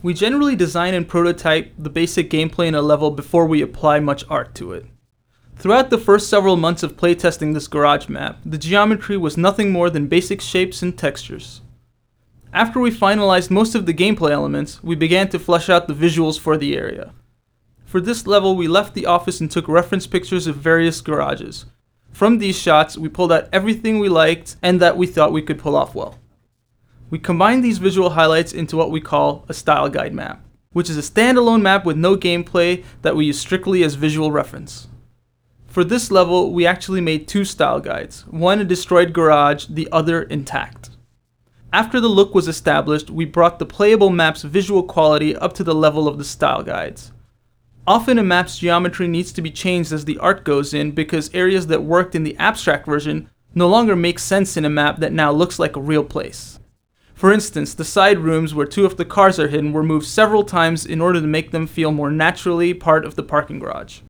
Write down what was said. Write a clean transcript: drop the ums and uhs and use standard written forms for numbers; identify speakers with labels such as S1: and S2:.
S1: We generally design and prototype the basic gameplay in a level before we apply much art to it. Throughout the first several months of playtesting this garage map, the geometry was nothing more than basic shapes and textures. After we finalized most of the gameplay elements, we began to flesh out the visuals for the area. For this level, we left the office and took reference pictures of various garages. From these shots, we pulled out everything we liked and that we thought we could pull off well. We combined these visual highlights into what we call a style guide map, which is a standalone map with no gameplay that we use strictly as visual reference. For this level, we actually made two style guides, one a destroyed garage, the other intact. After the look was established, we brought the playable map's visual quality up to the level of the style guides. Often a map's geometry needs to be changed as the art goes in because areas that worked in the abstract version no longer make sense in a map that now looks like a real place. For instance, the side rooms where two of the cars are hidden were moved several times in order to make them feel more naturally part of the parking garage.